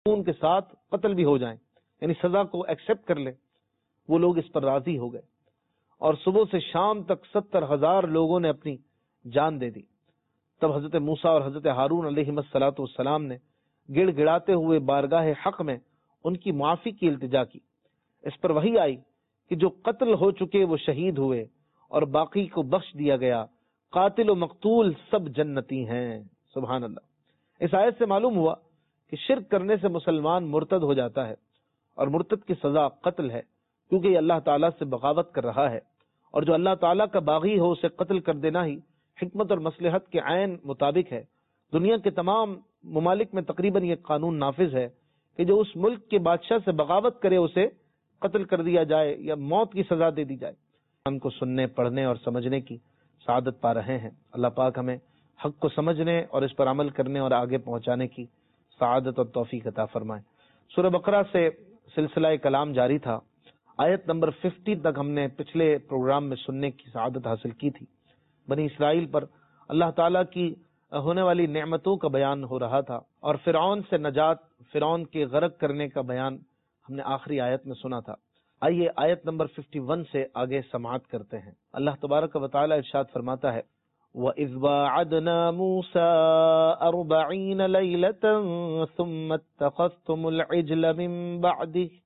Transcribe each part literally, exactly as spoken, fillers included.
ان کے ساتھ قتل بھی ہو جائیں، یعنی سزا کو ایکسپٹ کر لیں، وہ لوگ اس پر راضی ہو گئے، اور صبح سے شام تک ستر ہزار لوگوں نے اپنی جان دے دی۔ تب حضرت موسیٰ اور حضرت ہارون علیہ الصلوۃ والسلام نے گڑ گڑاتے ہوئے بارگاہ حق میں ان کی معافی کی التجا کی۔ اس پر وحی آئی کہ جو قتل ہو چکے وہ شہید ہوئے اور باقی کو بخش دیا گیا، قاتل و مقتول سب جنتی ہیں۔ سبحان اللہ۔ اس آیت سے معلوم ہوا کہ شرک کرنے سے مسلمان مرتد ہو جاتا ہے، اور مرتد کی سزا قتل ہے، کیونکہ یہ اللہ تعالیٰ سے بغاوت کر رہا ہے، اور جو اللہ تعالیٰ کا باغی ہو اسے قتل کر دینا ہی حکمت اور مصلحت کے عین مطابق ہے۔ دنیا کے تمام ممالک میں تقریباً یہ قانون نافذ ہے کہ جو اس ملک کے بادشاہ سے بغاوت کرے اسے قتل کر دیا جائے یا موت کی سزا دے دی جائے۔ ہم کو سننے، پڑھنے اور سمجھنے کی سعادت پا رہے ہیں۔ اللہ پاک ہمیں حق کو سمجھنے اور اس پر عمل کرنے اور آگے پہنچانے کی سعادت اور توفیق عطا فرمائے۔ سورہ بقرہ سے سلسلہ کلام جاری تھا۔ آیت نمبر پچاس تک ہم نے پچھلے پروگرام میں سننے کی سعادت حاصل کی تھی۔ بنی اسرائیل پر اللہ تعالیٰ کی ہونے والی نعمتوں کا بیان ہو رہا تھا، اور فرعون سے نجات، فرعون کے غرق کرنے کا بیان ہم نے آخری آیت میں سنا تھا۔ آئیے آیت نمبر اکاون سے آگے سماعت کرتے ہیں۔ اللہ تبارک و تعالیٰ ارشاد فرماتا ہے، وَإِذْ وَاعَدْنَا مُوسَىٰ أَرْبَعِينَ لَيْلَةً ثُمَّ اتَّخَذْتُمُ الْعِجْلَ مِن بَعْدِهِ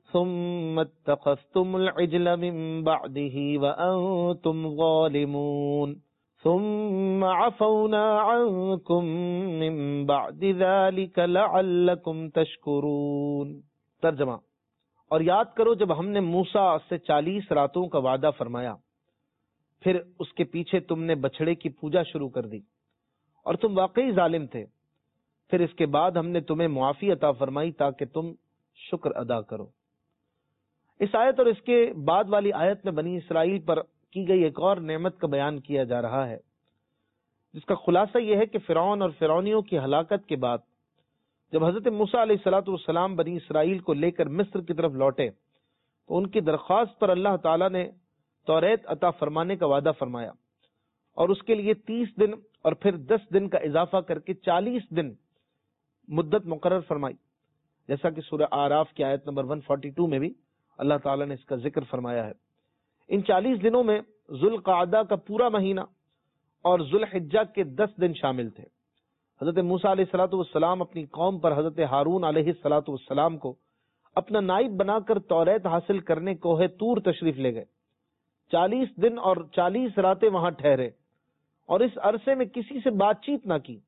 ثم اتخذتم العجل من بعده وأنتم ظالمون ثم عفونا عنكم من بعد ذلك لعلكم تشكرون۔ ترجمہ، اور یاد کرو جب ہم نے موسیٰ سے چالیس راتوں کا وعدہ فرمایا، پھر اس کے پیچھے تم نے بچھڑے کی پوجا شروع کر دی اور تم واقعی ظالم تھے، پھر اس کے بعد ہم نے تمہیں معافی عطا فرمائی تاکہ تم شکر ادا کرو۔ اس آیت اور اس کے بعد والی آیت میں بنی اسرائیل پر کی گئی ایک اور نعمت کا بیان کیا جا رہا ہے، جس کا خلاصہ یہ ہے کہ فرعون اور فرعونیوں کی ہلاکت کے بعد جب حضرت موسیٰ علیہ الصلوۃ والسلام بنی اسرائیل کو لے کر مصر کی طرف لوٹے تو ان کی درخواست پر اللہ تعالیٰ نے توریت عطا فرمانے کا وعدہ فرمایا، اور اس کے لیے تیس دن اور پھر دس دن کا اضافہ کر کے چالیس دن مدت مقرر فرمائی، جیسا کہ سورہ اعراف کی آیت نمبر ایک سو بالیس میں بھی اللہ تعالیٰ نے اس کا ذکر فرمایا ہے۔ ان چالیس دنوں میں ذوالقعدہ کا پورا مہینہ اور ذوالحجہ کے دس دن شامل تھے۔ حضرت موسیٰ علیہ الصلوۃ والسلام اپنی قوم پر حضرت ہارون علیہ الصلوۃ والسلام کو اپنا نائب بنا کر توریت حاصل کرنے کوہ طور تشریف لے گئے۔ چالیس دن اور چالیس راتیں وہاں ٹھہرے اور اس عرصے میں کسی سے بات چیت نہ کی۔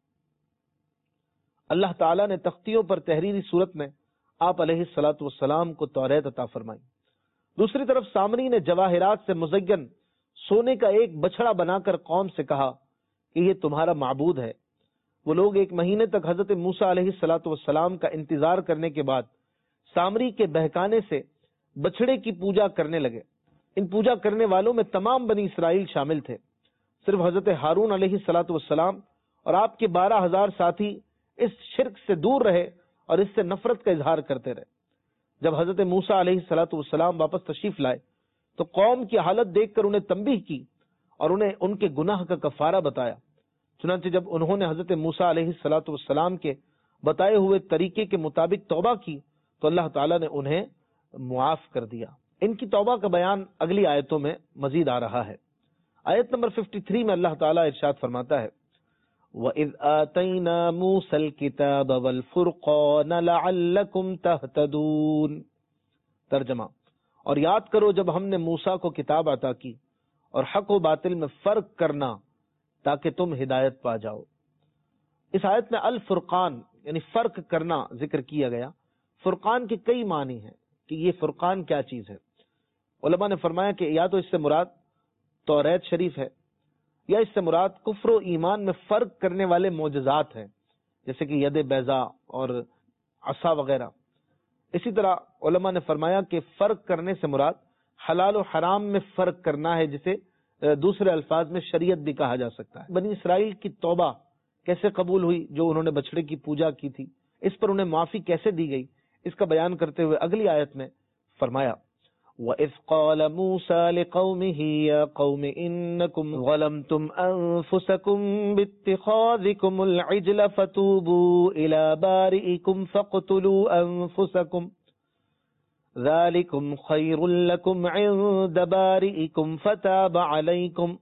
اللہ تعالیٰ نے تختیوں پر تحریری صورت میں آپ علیہ الصلوۃ والسلام کو توریت عطا فرمائی۔ دوسری طرف سامری نے جواہرات سے مزین سونے کا ایک بچھڑا بنا کر قوم سے کہا کہ یہ تمہارا معبود ہے۔ وہ لوگ ایک مہینے تک حضرت موسیٰ علیہ الصلوۃ والسلام کا انتظار کرنے کے بعد سامری کے بہکانے سے بچھڑے کی پوجا کرنے لگے۔ ان پوجا کرنے والوں میں تمام بنی اسرائیل شامل تھے۔ صرف حضرت ہارون علیہ الصلوۃ والسلام اور آپ کے بارہ ہزار ساتھی اس شرک سے دور رہے اور اس سے نفرت کا اظہار کرتے رہے۔ جب حضرت موسیٰ علیہ الصلوۃ والسلام واپس تشریف لائے تو قوم کی حالت دیکھ کر انہیں تنبیہ کی اور انہیں ان کے گناہ کا کفارہ بتایا۔ چنانچہ جب انہوں نے حضرت موسیٰ علیہ الصلوۃ والسلام کے بتائے ہوئے طریقے کے مطابق توبہ کی تو اللہ تعالیٰ نے انہیں معاف کر دیا۔ ان کی توبہ کا بیان اگلی آیتوں میں مزید آ رہا ہے۔ آیت نمبر ترپن میں اللہ تعالیٰ ارشاد فرماتا ہے، وَإِذْ آتَيْنَا مُوسَى الْكِتَابَ وَالْفُرْقَانَ لَعَلَّكُمْ تَهْتَدُونَ۔ ترجمہ، اور یاد کرو جب ہم نے موسیٰ کو کتاب عطا کی اور حق و باطل میں فرق کرنا تاکہ تم ہدایت پا جاؤ۔ اس آیت میں الفرقان یعنی فرق کرنا ذکر کیا گیا۔ فرقان کے کئی معنی ہیں کہ یہ فرقان کیا چیز ہے۔ علماء نے فرمایا کہ یا تو اس سے مراد توریت شریف ہے، یا اس سے مراد کفر و ایمان میں فرق کرنے والے معجزات ہیں، جیسے کہ ید بیضا اور عصا وغیرہ۔ اسی طرح علماء نے فرمایا کہ فرق کرنے سے مراد حلال و حرام میں فرق کرنا ہے، جسے دوسرے الفاظ میں شریعت بھی کہا جا سکتا ہے۔ بنی اسرائیل کی توبہ کیسے قبول ہوئی جو انہوں نے بچڑے کی پوجا کی تھی، اس پر انہیں معافی کیسے دی گئی، اس کا بیان کرتے ہوئے اگلی آیت میں فرمایا، وَإِذْ قَالَ مُوسَى لِقَوْمِهِ يَا قَوْمِ إِنَّكُمْ ظَلَمْتُمْ أَنفُسَكُمْ بِاتِّخَاذِكُمُ الْعِجْلَ فَتُوبُوا إِلَى بَارِئِكُمْ فَاقْتُلُوا أَنفُسَكُمْ ذَلِكُمْ خَيْرٌ لَكُمْ عِندَ بَارِئِكُمْ فَتَابَ عَلَيْكُمْ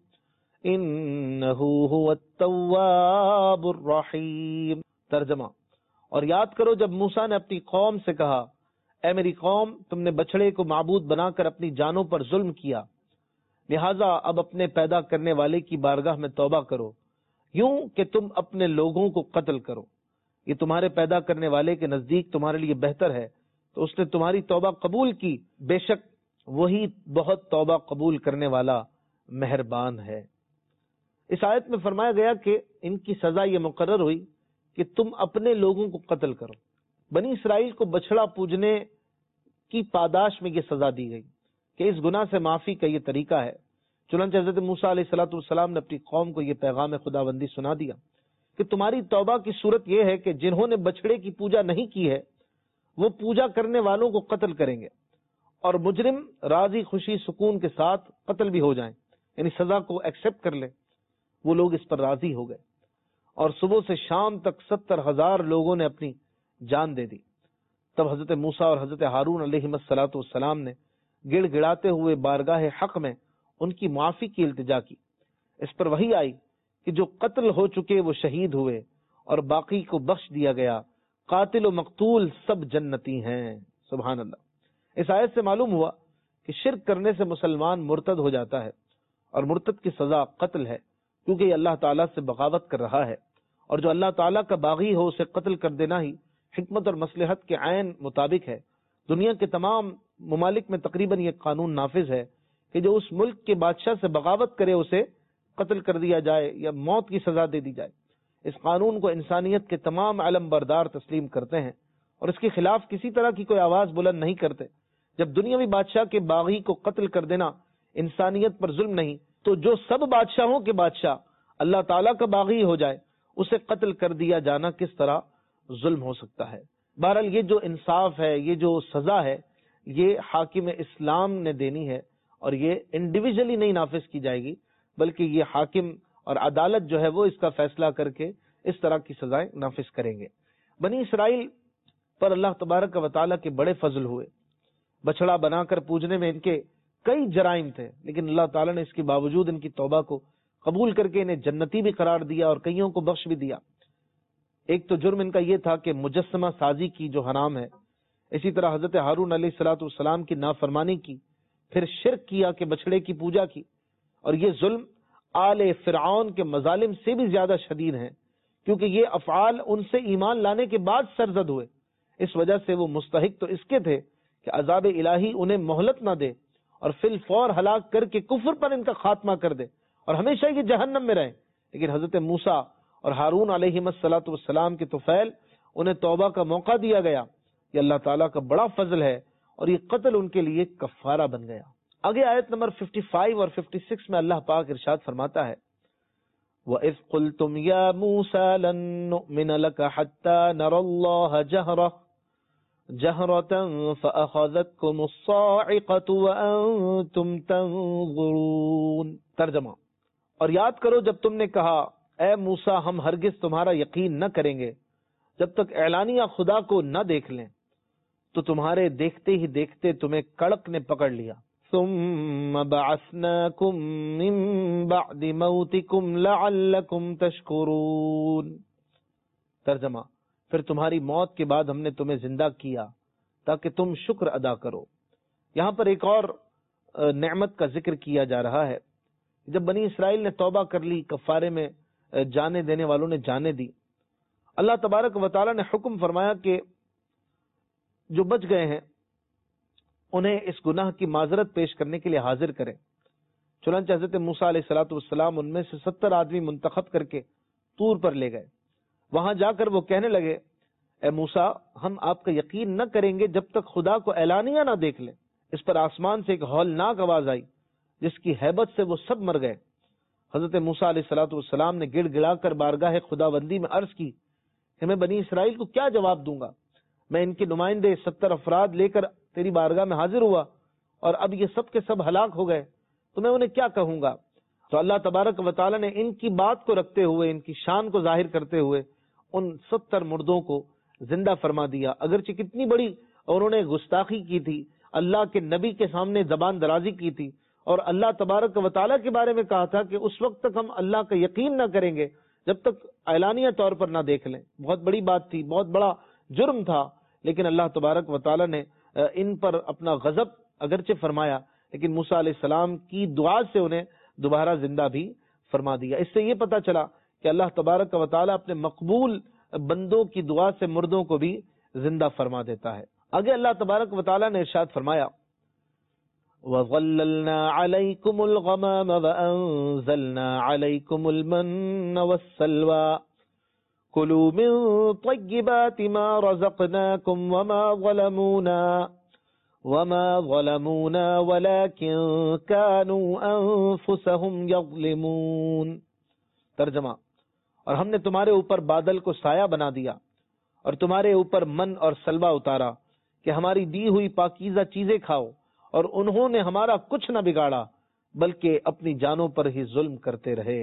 إِنَّهُ هُوَ التَّوَّابُ الرَّحِيمُ۔ ترجمہ: اور یاد کرو جب موسیٰ نے اپنی قوم سے کہا، اے میری قوم، تم نے بچڑے کو معبود بنا کر اپنی جانوں پر ظلم کیا، لہٰذا اب اپنے پیدا کرنے والے کی بارگاہ میں توبہ کرو، یوں کہ تم اپنے لوگوں کو قتل کرو، یہ تمہارے پیدا کرنے والے کے نزدیک تمہارے لیے بہتر ہے، تو اس نے تمہاری توبہ قبول کی، بے شک وہی بہت توبہ قبول کرنے والا مہربان ہے۔ اس آیت میں فرمایا گیا کہ ان کی سزا یہ مقرر ہوئی کہ تم اپنے لوگوں کو قتل کرو۔ بنی اسرائیل کو بچڑا پوجنے کی پاداش میں یہ سزا دی گئی کہ اس گناہ سے معافی کا یہ طریقہ ہے۔ چنانچہ حضرت موسیٰ علیہ الصلوۃ والسلام نے اپنی قوم کو یہ پیغام خداوندی سنا دیا کہ تمہاری توبہ کی صورت یہ ہے کہ جنہوں نے بچڑے کی پوجا نہیں کی ہے وہ پوجا کرنے والوں کو قتل کریں گے، اور مجرم راضی خوشی سکون کے ساتھ قتل بھی ہو جائیں، یعنی سزا کو ایکسپٹ کر لیں۔ وہ لوگ اس پر راضی ہو گئے، اور صبح سے شام تک ستر ہزار لوگوں نے اپنی جان دے دی۔ تب حضرت موسیٰ اور حضرت ہارون علیہ الصلوۃ والسلام نے گڑ گڑاتے ہوئے بارگاہ حق میں ان کی معافی کی التجا کی۔ اس پر وحی آئی کہ جو قتل ہو چکے وہ شہید ہوئے اور باقی کو بخش دیا گیا، قاتل و مقتول سب جنتی ہیں۔ سبحان اللہ۔ اس آیت سے معلوم ہوا کہ شرک کرنے سے مسلمان مرتد ہو جاتا ہے، اور مرتد کی سزا قتل ہے، کیونکہ یہ اللہ تعالیٰ سے بغاوت کر رہا ہے، اور جو اللہ تعالیٰ کا باغی ہو اسے قتل کر دینا ہی حکمت اور مصلحت کے عین مطابق ہے۔ دنیا کے تمام ممالک میں تقریباً یہ قانون نافذ ہے کہ جو اس ملک کے بادشاہ سے بغاوت کرے اسے قتل کر دیا جائے یا موت کی سزا دے دی جائے۔ اس قانون کو انسانیت کے تمام علم بردار تسلیم کرتے ہیں اور اس کے خلاف کسی طرح کی کوئی آواز بلند نہیں کرتے۔ جب دنیاوی بادشاہ کے باغی کو قتل کر دینا انسانیت پر ظلم نہیں، تو جو سب بادشاہوں کے بادشاہ اللہ تعالیٰ کا باغی ہو جائے اسے قتل کر دیا جانا کس طرح ظلم ہو سکتا ہے؟ بہرحال یہ جو انصاف ہے، یہ جو سزا ہے، یہ حاکم اسلام نے دینی ہے، اور یہ انڈیویجلی نہیں نافذ کی جائے گی، بلکہ یہ حاکم اور عدالت جو ہے وہ اس کا فیصلہ کر کے اس طرح کی سزائیں نافذ کریں گے۔ بنی اسرائیل پر اللہ تبارک و تعالیٰ کے بڑے فضل ہوئے۔ بچڑا بنا کر پوجنے میں ان کے کئی جرائم تھے، لیکن اللہ تعالیٰ نے اس کے باوجود ان کی توبہ کو قبول کر کے انہیں جنتی بھی قرار دیا اور کئیوں کو بخش بھی دیا۔ ایک تو جرم ان کا یہ تھا کہ مجسمہ سازی کی جو حرام ہے، اسی طرح حضرت ہارون علیہ الصلوۃ والسلام کی نافرمانی کی، پھر شرک کیا کہ بچڑے کی پوجا کی، اور یہ ظلم آل فرعون کے مظالم سے بھی زیادہ شدید ہیں، کیونکہ یہ افعال ان سے ایمان لانے کے بعد سرزد ہوئے۔ اس وجہ سے وہ مستحق تو اس کے تھے کہ عذاب الہی انہیں مہلت نہ دے اور فی الفور ہلاک کر کے کفر پر ان کا خاتمہ کر دے اور ہمیشہ یہ جہنم میں رہیں، لیکن حضرت موسیٰ اور ہارون علیہ الصلوۃ والسلام کے طفیل انہیں توبہ کا موقع دیا گیا۔ یہ اللہ تعالیٰ کا بڑا فضل ہے، اور یہ قتل ان کے لیے کفارہ بن گیا۔ آگے آیت نمبر پچپن اور چھپن میں اللہ پاک ارشاد فرماتا ہے، وَإِذْ قُلْتُمْ يَا مُوسَى لَن نُّؤْمِنَ لَكَ حَتَّى نَرَى اللَّهَ جَهْرَةً جَهْرَةً فَأَخَذَتْكُمُ الصَّاعِقَةُ وَأَنْتُمْ تَنظُرُونَ۔ ترجمہ: اور یاد کرو جب تم نے کہا، اے موسیٰ ہم ہرگز تمہارا یقین نہ کریں گے جب تک اعلانیہ خدا کو نہ دیکھ لیں، تو تمہارے دیکھتے ہی دیکھتے تمہیں کڑک نے پکڑ لیا۔ ثم بعثناکم من بعد موتکم لعلکم تشکرون۔ ترجمہ: پھر تمہاری موت کے بعد ہم نے تمہیں زندہ کیا تاکہ تم شکر ادا کرو۔ یہاں پر ایک اور نعمت کا ذکر کیا جا رہا ہے۔ جب بنی اسرائیل نے توبہ کر لی، کفارے میں جانے دینے والوں نے جانے دی، اللہ تبارک و تعالی نے حکم فرمایا کہ جو بچ گئے ہیں انہیں اس گناہ کی معذرت پیش کرنے کے لیے حاضر کریں۔ چنانچہ حضرت موسیٰ علیہ الصلوۃ والسلام ان میں سے ستر آدمی منتخب کر کے طور پر لے گئے۔ وہاں جا کر وہ کہنے لگے، اے موسیٰ ہم آپ کا یقین نہ کریں گے جب تک خدا کو اعلانیہ نہ دیکھ لیں۔ اس پر آسمان سے ایک ہولناک آواز آئی جس کی ہیبت سے وہ سب مر گئے۔ حضرت موسیٰ علیہ الصلوۃ والسلام نے گڑ گڑا کر بارگاہ خداوندی میں عرض کی کہ میں بنی اسرائیل کو کیا جواب دوں گا؟ میں ان کے نمائندے ستر افراد لے کر تیری بارگاہ میں حاضر ہوا اور اب یہ سب کے سب ہلاک ہو گئے تو میں انہیں کیا کہوں گا؟ تو اللہ تبارک و تعالی نے ان کی بات کو رکھتے ہوئے، ان کی شان کو ظاہر کرتے ہوئے ان ستر مردوں کو زندہ فرما دیا، اگرچہ کتنی بڑی انہوں نے گستاخی کی تھی، اللہ کے نبی کے سامنے زبان درازی کی تھی، اور اللہ تبارک و تعالیٰ کے بارے میں کہا تھا کہ اس وقت تک ہم اللہ کا یقین نہ کریں گے جب تک اعلانیہ طور پر نہ دیکھ لیں۔ بہت بڑی بات تھی، بہت بڑا جرم تھا، لیکن اللہ تبارک و تعالیٰ نے ان پر اپنا غضب اگرچہ فرمایا، لیکن موسیٰ علیہ السلام کی دعا سے انہیں دوبارہ زندہ بھی فرما دیا۔ اس سے یہ پتہ چلا کہ اللہ تبارک و تعالیٰ اپنے مقبول بندوں کی دعا سے مردوں کو بھی زندہ فرما دیتا ہے۔ آگے اللہ تبارک و تعالیٰ نے ارشاد فرمایا، وَظَلَّلْنَا عَلَيْكُمُ الْغَمَامَ وَأَنزَلْنَا عَلَيْكُمُ الْمَنَّ وَالسَّلْوَىٰ كُلُوا مِن طَيِّبَاتِ مَا رَزَقْنَاكُمْ وَمَا ظَلَمُونَا وَمَا ظَلَمُونَا وَلَكِن كَانُوا أَنفُسَهُمْ يَظْلِمُونَ۔ ترجمہ، اور ہم نے تمہارے اوپر بادل کو سایہ بنا دیا اور تمہارے اوپر من اور سلوہ اتارا کہ ہماری دی ہوئی پاکیزہ چیزیں کھاؤ، اور انہوں نے ہمارا کچھ نہ بگاڑا بلکہ اپنی جانوں پر ہی ظلم کرتے رہے۔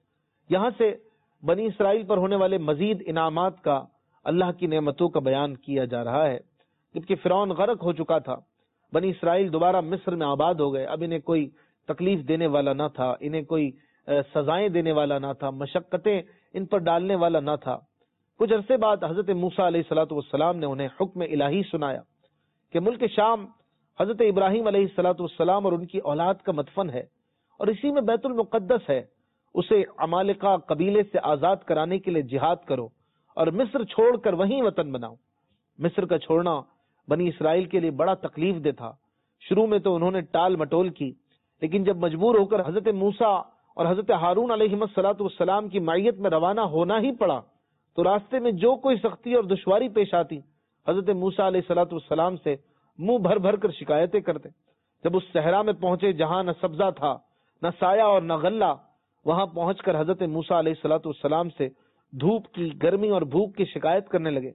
یہاں سے بنی اسرائیل پر ہونے والے مزید انعامات کا، اللہ کی نعمتوں کا بیان کیا جا رہا ہے۔ جبکہ فرعون غرق ہو چکا تھا، بنی اسرائیل دوبارہ مصر میں آباد ہو گئے، اب انہیں کوئی تکلیف دینے والا نہ تھا، انہیں کوئی سزائیں دینے والا نہ تھا، مشقتیں ان پر ڈالنے والا نہ تھا۔ کچھ عرصے بعد حضرت موسیٰ علیہ الصلوۃ والسلام نے انہیں حکم الہی سنایا کہ ملک شام حضرت ابراہیم علیہ الصلوۃ والسلام اور ان کی اولاد کا مدفن ہے، اور اسی میں بیت المقدس ہے، اسے عمالقہ قبیلے سے آزاد کرانے کے لیے جہاد کرو اور مصر چھوڑ کر وہیں وطن بناؤ۔ مصر کا چھوڑنا بنی اسرائیل کے لیے بڑا تکلیف دہ تھا۔ شروع میں تو انہوں نے ٹال مٹول کی، لیکن جب مجبور ہو کر حضرت موسیٰ اور حضرت ہارون علیہ الصلوۃ والسلام کی معیت میں روانہ ہونا ہی پڑا تو راستے میں جو کوئی سختی اور دشواری پیش آتی، حضرت موسیٰ علیہ الصلوۃ والسلام سے منہ بھر بھر کر شکایتیں کرتے۔ جب اس صحرا میں پہنچے جہاں نہ سبزہ تھا، نہ سایہ اور نہ غلہ، وہاں پہنچ کر حضرت موسیٰ علیہ الصلوۃ والسلام سے دھوپ کی، گرمی اور بھوک کی شکایت کرنے لگے۔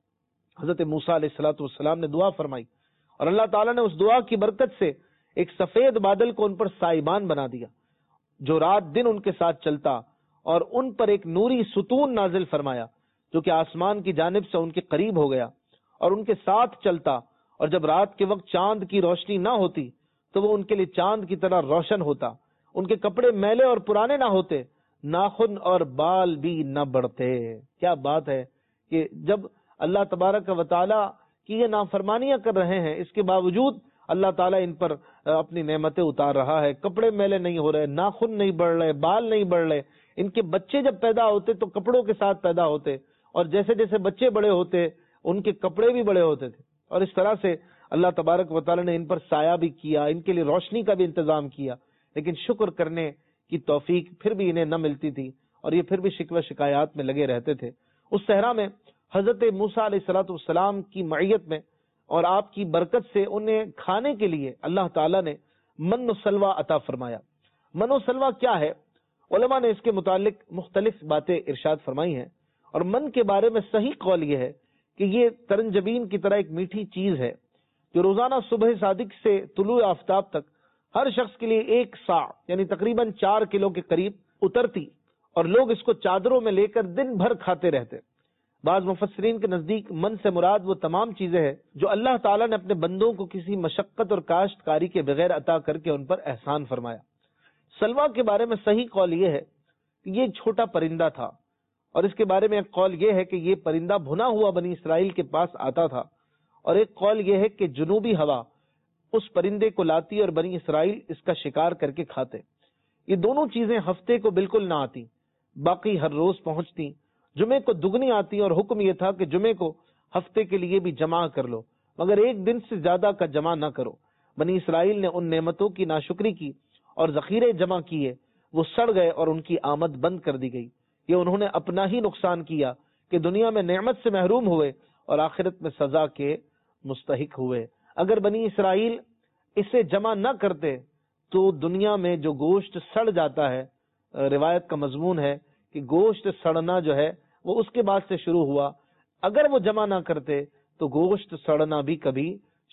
حضرت موسیٰ علیہ الصلوۃ والسلام نے دعا فرمائی، اور اللہ تعالیٰ نے اس دعا کی برکت سے ایک سفید بادل کو ان پر سائبان بنا دیا، جو رات دن ان کے ساتھ چلتا، اور ان پر ایک نوری ستون نازل فرمایا جو کہ آسمان کی جانب سے ان کے قریب ہو گیا اور ان کے ساتھ چلتا، اور جب رات کے وقت چاند کی روشنی نہ ہوتی تو وہ ان کے لیے چاند کی طرح روشن ہوتا، ان کے کپڑے میلے اور پرانے نہ ہوتے، ناخن اور بال بھی نہ بڑھتے۔ کیا بات ہے کہ جب اللہ تبارک و تعالی کی یہ نافرمانیاں کر رہے ہیں، اس کے باوجود اللہ تعالیٰ ان پر اپنی نعمتیں اتار رہا ہے، کپڑے میلے نہیں ہو رہے، ناخن نہیں بڑھ رہے، بال نہیں بڑھ رہے۔ ان کے بچے جب پیدا ہوتے تو کپڑوں کے ساتھ پیدا ہوتے، اور جیسے جیسے بچے بڑے ہوتے ان کے کپڑے بھی بڑے ہوتے تھے، اور اس طرح سے اللہ تبارک و تعالیٰ نے ان پر سایہ بھی کیا، ان کے لیے روشنی کا بھی انتظام کیا، لیکن شکر کرنے کی توفیق پھر بھی انہیں نہ ملتی تھی، اور یہ پھر بھی شکوہ شکایات میں لگے رہتے تھے۔ اس صحرا میں حضرت موسیٰ علیہ الصلوۃ والسلام کی معیت میں اور آپ کی برکت سے انہیں کھانے کے لیے اللہ تعالیٰ نے من و سلوہ عطا فرمایا۔ من و سلوہ کیا ہے؟ علماء نے اس کے متعلق مختلف باتیں ارشاد فرمائی ہیں، اور من کے بارے میں صحیح قول یہ ہے کہ یہ ترنجبین کی طرح ایک میٹھی چیز ہے جو روزانہ صبح صادق سے طلوع آفتاب تک ہر شخص کے لیے ایک سا یعنی تقریباً چار کلو کے قریب اترتی، اور لوگ اس کو چادروں میں لے کر دن بھر کھاتے رہتے۔ بعض مفسرین کے نزدیک من سے مراد وہ تمام چیزیں ہیں جو اللہ تعالیٰ نے اپنے بندوں کو کسی مشقت اور کاشتکاری کے بغیر عطا کر کے ان پر احسان فرمایا۔ سلوہ کے بارے میں صحیح قول یہ ہے کہ یہ چھوٹا پرندہ تھا، اور اس کے بارے میں ایک قول یہ ہے کہ یہ پرندہ بھنا ہوا بنی اسرائیل کے پاس آتا تھا، اور ایک قول یہ ہے کہ جنوبی ہوا اس پرندے کو لاتی اور بنی اسرائیل اس کا شکار کر کے کھاتے۔ یہ دونوں چیزیں ہفتے کو بالکل نہ آتی، باقی ہر روز پہنچتی۔ جمعے کو دگنی آتی، اور حکم یہ تھا کہ جمعے کو ہفتے کے لیے بھی جمع کر لو، مگر ایک دن سے زیادہ کا جمع نہ کرو۔ بنی اسرائیل نے ان نعمتوں کی ناشکری کی اور ذخیرے جمع کیے، وہ سڑ گئے اور ان کی آمد بند کر دی گئی۔ یہ انہوں نے اپنا ہی نقصان کیا کہ دنیا میں نعمت سے محروم ہوئے اور آخرت میں سزا کے مستحق ہوئے۔ اگر بنی اسرائیل اسے جمع نہ کرتے تو دنیا میں جو گوشت سڑ جاتا ہے، روایت کا مضمون ہے کہ گوشت سڑنا جو ہے وہ اس کے بعد سے شروع ہوا، اگر وہ جمع نہ کرتے تو گوشت سڑنا بھی کبھی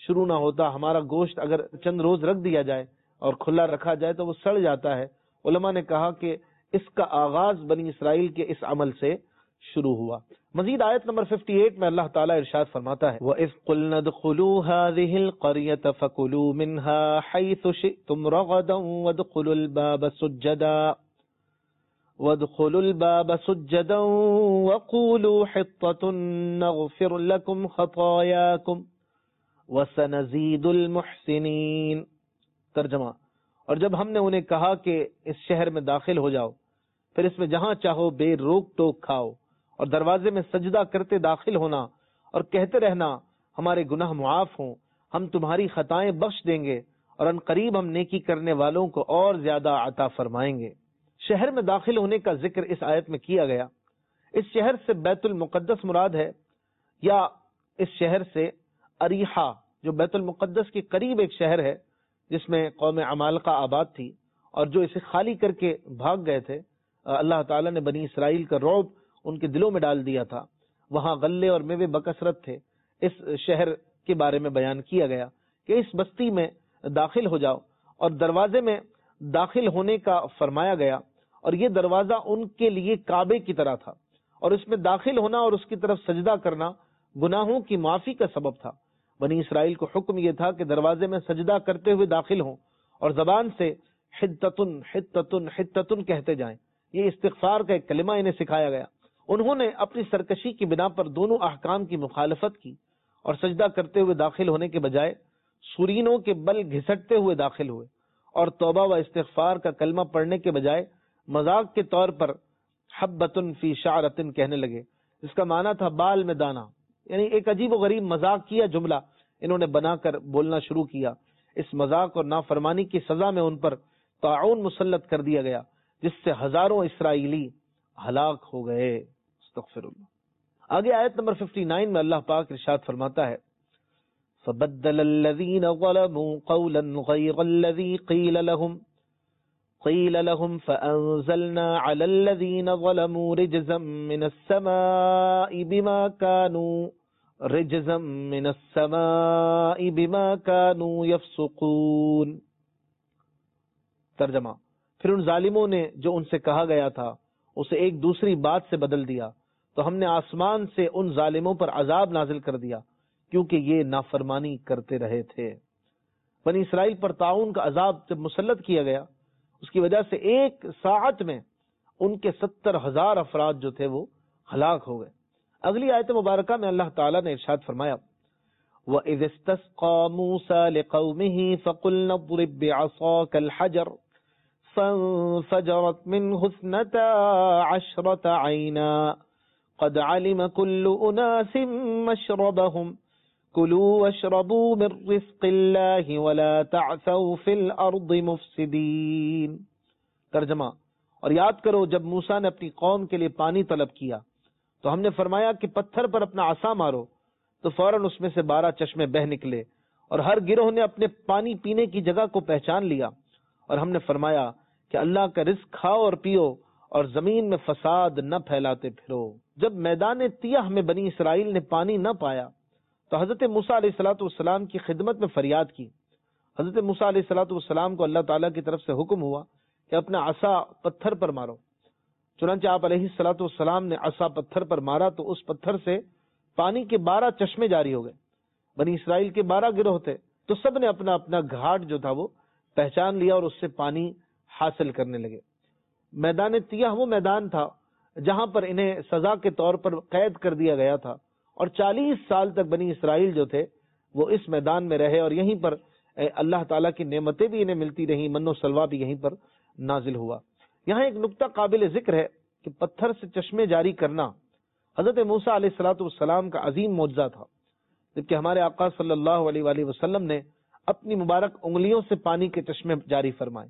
شروع نہ ہوتا، ہمارا گوشت اگر چند روز رکھ دیا جائے اور کھلا رکھا جائے تو وہ سڑ جاتا ہے۔ علماء نے کہا کہ اس کا آغاز بنی اسرائیل کے اس عمل سے شروع ہوا۔ مزید آیت نمبر اٹھاون میں اللہ تعالیٰ ارشاد فرماتا ہے وَإِذْ قُلْنَا ادْخُلُوا هَٰذِهِ الْقَرْيَةَ فَكُلُوا مِنْهَا حَيْثُ شِئْتُمْ رَغَدًا وَادْخُلُوا الْبَابَ سُجَّدًا وَادْخُلُوا الْبَابَ سُجَّدًا وَقُولُوا حِطَّةٌ نَغْفِرْ لَكُمْ خَطَايَاكُمْ وَسَنَزِيدُ الْمُحْسِنِينَ۔ ترجمہ، اور جب ہم نے انہیں کہا کہ اس شہر میں داخل ہو جاؤ، پھر اس میں جہاں چاہو بے روک ٹوک کھاؤ، اور دروازے میں سجدہ کرتے داخل ہونا اور کہتے رہنا ہمارے گناہ معاف ہوں، ہم تمہاری خطائیں بخش دیں گے اور ان قریب ہم نیکی کرنے والوں کو اور زیادہ عطا فرمائیں گے۔ شہر میں داخل ہونے کا ذکر اس آیت میں کیا گیا۔ اس شہر سے بیت المقدس مراد ہے یا اس شہر سے اریحا جو بیت المقدس کے قریب ایک شہر ہے جس میں قوم عمالقہ آباد تھی اور جو اسے خالی کر کے بھاگ گئے تھے، اللہ تعالیٰ نے بنی اسرائیل کا رعب ان کے دلوں میں ڈال دیا تھا، وہاں غلے اور میوے بکثرت تھے۔ اس شہر کے بارے میں بیان کیا گیا کہ اس بستی میں داخل ہو جاؤ، اور دروازے میں داخل ہونے کا فرمایا گیا، اور یہ دروازہ ان کے لیے کعبے کی طرح تھا، اور اس میں داخل ہونا اور اس کی طرف سجدہ کرنا گناہوں کی معافی کا سبب تھا۔ بنی اسرائیل کو حکم یہ تھا کہ دروازے میں سجدہ کرتے ہوئے داخل ہوں اور زبان سے حتتن حتتن حتتن کہتے جائیں۔ یہ استغفار کا ایک کلمہ انہیں سکھایا گیا۔ انہوں نے اپنی سرکشی کی بنا پر دونوں احکام کی مخالفت کی اور سجدہ کرتے ہوئے داخل ہونے کے بجائے سورینوں کے بل گھسٹتے ہوئے داخل ہوئے، اور توبہ و استغفار کا کلمہ پڑھنے کے بجائے مذاق کے طور پر حبتن فی شعرتن کہنے لگے، جس کا معنی تھا بال میں دانا، یعنی ایک عجیب و غریب مذاق کیا جملہ انہوں نے بنا کر بولنا شروع کیا۔ اس مذاق اور نافرمانی کی سزا میں ان پر طاعون مسلط کر دیا گیا، جس سے ہزاروں اسرائیلی ہلاک ہو گئے۔ استغفر اللہ۔ آگے آیت نمبر उनسٹھ میں اللہ پاک ارشاد فرماتا ہے فَبَدَّلَ الَّذِينَ ظَلَمُوا قَوْلًا غَيْرَ الَّذِي قِيلَ لَهُمْ قِيلَ لَهُمْ فَأَنزَلْنَا عَلَى الَّذِينَ ظَلَمُوا رِجْزًا مِّنَ السَّمَاءِ بِمَا كَانُوا رِجْزًا مِّنَ السَّمَاءِ بِمَا كَانُوا يَفْسُقُونَ۔ ترجمہ، پھر ان ظالموں نے جو ان سے کہا گیا تھا اسے ایک دوسری بات سے بدل دیا، تو ہم نے آسمان سے ان ظالموں پر عذاب نازل کر دیا کیونکہ یہ نافرمانی کرتے رہے تھے۔ بنی اسرائیل پر طاعون کا عذاب جب مسلط کیا گیا، اس کی وجہ سے ایک ساعت میں ان کے ستر ہزار افراد جو تھے وہ ہلاک ہو گئے۔ اگلی آیت مبارکہ میں اللہ تعالیٰ نے ارشاد فرمایا وَإِذِ اسْتَسْقَىٰ مُوسَىٰ لِقَوْمِهِ فَقُلْنَا اضْرِب بِّعَصَاكَ الْحَجَرَ فانفجرت منه اثنتا عشرة عينا قد علم كل أناس مشربهم كلوا واشربوا من رزق الله ولا تعثوا في الأرض مفسدين۔ ترجمہ، اور یاد کرو جب موسیٰ نے اپنی قوم کے لیے پانی طلب کیا تو ہم نے فرمایا کہ پتھر پر اپنا عصا مارو، تو فوراً اس میں سے بارہ چشمے بہ نکلے، اور ہر گروہ نے اپنے پانی پینے کی جگہ کو پہچان لیا، اور ہم نے فرمایا کہ اللہ کا رزق کھاؤ اور پیو اور زمین میں فساد نہ پھیلاتے پھرو۔ جب میدان تیہ میں بنی اسرائیل نے پانی نہ پایا تو حضرت موسیٰ علیہ الصلوۃ والسلام کی خدمت میں فریاد کی۔ حضرت موسیٰ علیہ الصلوۃ والسلام کو اللہ تعالیٰ کی طرف سے حکم ہوا کہ اپنا عصا پتھر پر مارو۔ چنانچہ آپ علیہ الصلوۃ والسلام نے عصا پتھر پر مارا تو اس پتھر سے پانی کے بارہ چشمے جاری ہو گئے۔ بنی اسرائیل کے بارہ گروہ تھے تو سب نے اپنا اپنا گھاٹ جو تھا وہ پہچان لیا اور اس سے پانی حاصل کرنے لگے۔ میدان تیہ وہ میدان تھا جہاں پر انہیں سزا کے طور پر قید کر دیا گیا تھا، اور چالیس سال تک بنی اسرائیل جو تھے وہ اس میدان میں رہے، اور یہیں پر اللہ تعالیٰ کی نعمتیں بھی انہیں ملتی رہیں، من و سلوہ بھی یہیں پر نازل ہوا۔ یہاں ایک نقطہ قابل ذکر ہے کہ پتھر سے چشمے جاری کرنا حضرت موسیٰ علیہ الصلوۃ والسلام کا عظیم معجزہ تھا، جبکہ ہمارے آقا صلی اللہ علیہ وآلہ وسلم نے اپنی مبارک انگلیوں سے پانی کے چشمے جاری فرمائے،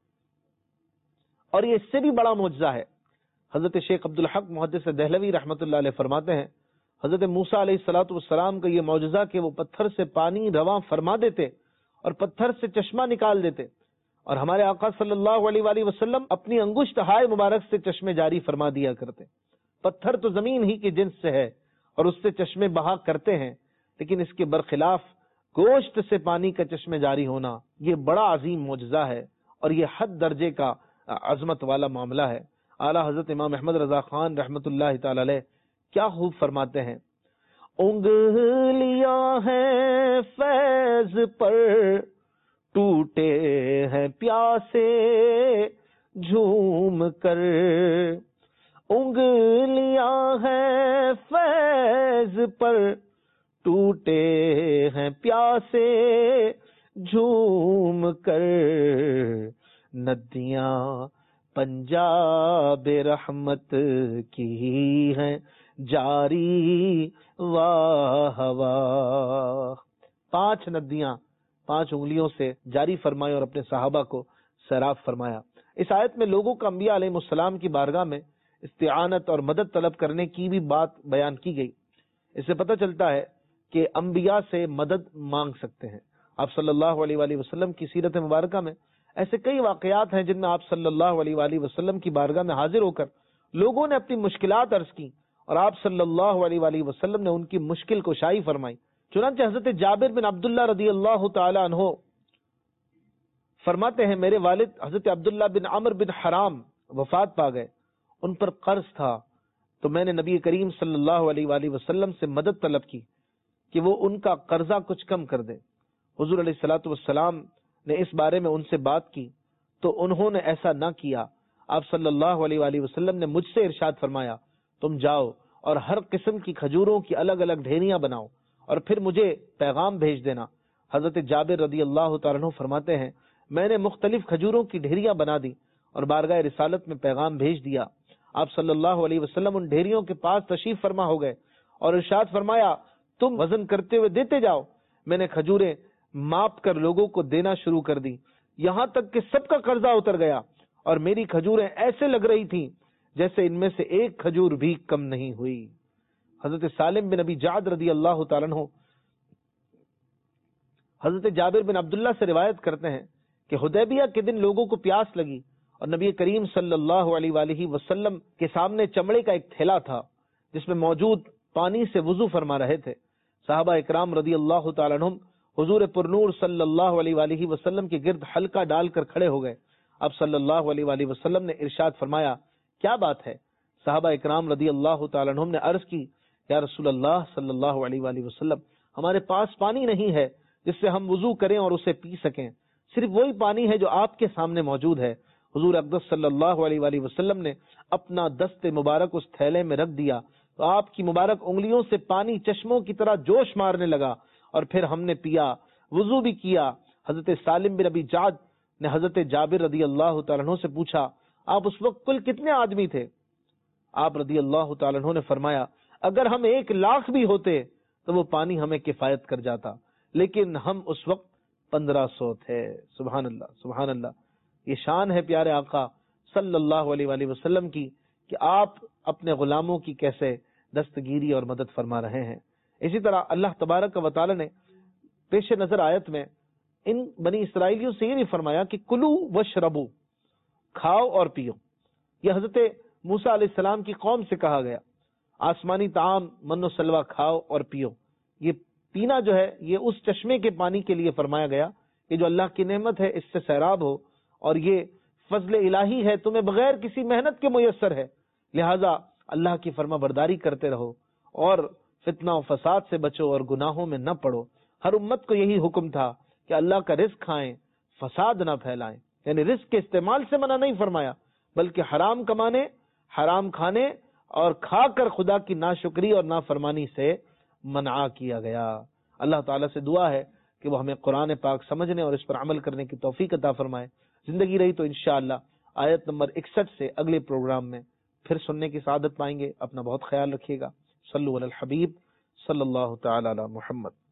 اور یہ اس سے بھی بڑا معجزہ ہے۔ حضرت شیخ عبدالحق محدث دہلوی رحمۃ اللہ علیہ فرماتے ہیں حضرت موسیٰ علیہ الصلوۃ والسلام کا یہ معجزہ کہ وہ پتھر سے پانی رواں فرما دیتے اور پتھر سے چشمہ نکال دیتے، اور ہمارے آقا صلی اللہ علیہ وآلہ وسلم اپنی انگشت ہائے مبارک سے چشمے جاری فرما دیا کرتے۔ پتھر تو زمین ہی کے جنس سے ہے اور اس سے چشمے بہا کرتے ہیں، لیکن اس کے برخلاف گوشت سے پانی کا چشمے جاری ہونا یہ بڑا عظیم معجزہ ہے اور یہ حد درجے کا عظمت والا معاملہ ہے۔ اعلیٰ حضرت امام احمد رضا خان رحمۃ اللہ تعالی علیہ کیا خوب فرماتے ہیں، انگلیاں ہیں فیض پر ٹوٹے ہیں پیاسے جھوم کر، انگلیاں ہیں فیض پر ٹوٹے ہیں پیاسے جھوم کر، ندیاں پنجاب رحمت کی ہیں جاری واہ واہ۔ پانچ ندیاں پانچ انگلیوں سے جاری فرمائے اور اپنے صحابہ کو سیراب فرمایا۔ اس آیت میں لوگوں کا انبیاء علیہ السلام کی بارگاہ میں استعانت اور مدد طلب کرنے کی بھی بات بیان کی گئی۔ اس سے پتہ چلتا ہے کہ انبیاء سے مدد مانگ سکتے ہیں۔ آپ صلی اللہ علیہ وآلہ وسلم کی سیرت مبارکہ میں ایسے کئی واقعات ہیں جن میں آپ صلی اللہ علیہ وآلہ وسلم کی بارگاہ میں حاضر ہو کر لوگوں نے اپنی مشکلات عرض کی اور آپ صلی اللہ علیہ وآلہ وسلم نے ان کی مشکل کشائی فرمائی۔ چنانچہ حضرت جابر بن عبداللہ رضی اللہ تعالی عنہ فرماتے ہیں، میرے والد حضرت عبداللہ بن عمر بن حرام وفات پا گئے، ان پر قرض تھا، تو میں نے نبی کریم صلی اللہ علیہ وآلہ وسلم سے مدد طلب کی کہ وہ ان کا قرضہ کچھ کم کر دے۔ حضور علیہ الصلوۃ والسلام نے اس بارے میں ان سے بات کی تو انہوں نے ایسا نہ کیا۔ آپ صلی اللہ علیہ وآلہ وسلم نے مجھ سے ارشاد فرمایا، تم جاؤ اور ہر قسم کی کھجوروں کی الگ الگ ڈھیریاں بناؤ اور پھر مجھے پیغام بھیج دینا۔ حضرت جابر رضی اللہ تعالیٰ عنہ فرماتے ہیں، میں نے مختلف کھجوروں کی ڈھیریاں بنا دی اور بارگاہ رسالت میں پیغام بھیج دیا۔ آپ صلی اللہ علیہ وسلم ان ڈھیریوں کے پاس تشریف فرما ہو گئے اور ارشاد فرمایا، تم وزن کرتے ہوئے دیتے جاؤ۔ میں نے کھجوریں ماپ کر لوگوں کو دینا شروع کر دی، یہاں تک کہ سب کا قرضہ اتر گیا اور میری کھجوریں ایسے لگ رہی تھیں جیسے ان میں سے ایک کھجور بھی کم نہیں ہوئی۔ حضرت سالم بن ابی جعد رضی اللہ تعالیٰ عنہ حضرت جابر بن عبداللہ سے روایت کرتے ہیں کہ حدیبیہ کے دن لوگوں کو پیاس لگی اور نبی کریم صلی اللہ علیہ وآلہ وسلم کے سامنے چمڑے کا ایک تھیلا تھا جس میں موجود پانی سے وضو فرما رہے تھے۔ صحابہ اکرام رضی اللہ تعالیٰ عنہم حضور پرنور صلی اللہ علیہ وآلہ وسلم کے گرد حلقہ ڈال کر کھڑے ہو گئے۔ اب صلی اللہ علیہ وآلہ وسلم نے ارشاد فرمایا، کیا بات ہے؟ صحابہ اکرام رضی اللہ تعالیٰ عنہم نے عرض کی، یا رسول اللہ صلی اللہ علیہ وآلہ وسلم، ہمارے پاس پانی نہیں ہے جس سے ہم وضو کریں اور اسے پی سکیں، صرف وہی پانی ہے جو آپ کے سامنے موجود ہے۔ حضور اقدس صلی اللہ علیہ وآلہ وسلم نے اپنا دست مبارک اس تھیلے میں رکھ دیا تو آپ کی مبارک انگلیوں سے پانی چشموں کی طرح جوش مارنے لگا اور پھر ہم نے پیا، وضو بھی کیا۔ حضرت سالم بن ابی جعد نے حضرت جابر رضی اللہ تعالیٰ عنہ سے پوچھا، آپ اس وقت کل کتنے آدمی تھے؟ آپ رضی اللہ تعالیٰ عنہ نے فرمایا، اگر ہم ایک لاکھ بھی ہوتے تو وہ پانی ہمیں کفایت کر جاتا، لیکن ہم اس وقت پندرہ سو تھے۔ سبحان اللہ، سبحان اللہ۔ یہ شان ہے پیارے آقا صلی اللہ علیہ وآلہ وسلم کی کہ آپ اپنے غلاموں کی کیسے دستگیری اور مدد فرما رہے ہیں۔ اسی طرح اللہ تبارک و تعالی نے پیش نظر آیت میں ان بنی اسرائیلیوں سے یہ نہیں فرمایا کہ کلو وشربو، کھاؤ اور پیو۔ یہ حضرت موسیٰ علیہ السلام کی قوم سے کہا گیا، آسمانی طعام من و سلوہ کھاؤ اور پیو۔ یہ پینا جو ہے یہ اس چشمے کے پانی کے لیے فرمایا گیا کہ جو اللہ کی نعمت ہے، اس سے سیراب ہو، اور یہ فضل الہی ہے، تمہیں بغیر کسی محنت کے میسر ہے، لہذا اللہ کی فرما برداری کرتے رہو اور فتنہ و فساد سے بچو اور گناہوں میں نہ پڑو۔ ہر امت کو یہی حکم تھا کہ اللہ کا رزق کھائیں، فساد نہ پھیلائیں، یعنی رزق کے استعمال سے منع نہیں فرمایا بلکہ حرام کمانے، حرام کھانے اور کھا کر خدا کی ناشکری اور نافرمانی سے منع کیا گیا۔ اللہ تعالیٰ سے دعا ہے کہ وہ ہمیں قرآن پاک سمجھنے اور اس پر عمل کرنے کی توفیق عطا فرمائے۔ زندگی رہی تو انشاءاللہ آیت نمبر اکسٹھ سے اگلے پروگرام میں پھر سننے کی سعادت پائیں گے۔ اپنا بہت خیال رکھیے گا۔ صلو علی الحبیب صلی اللہ تعالی علی محمد۔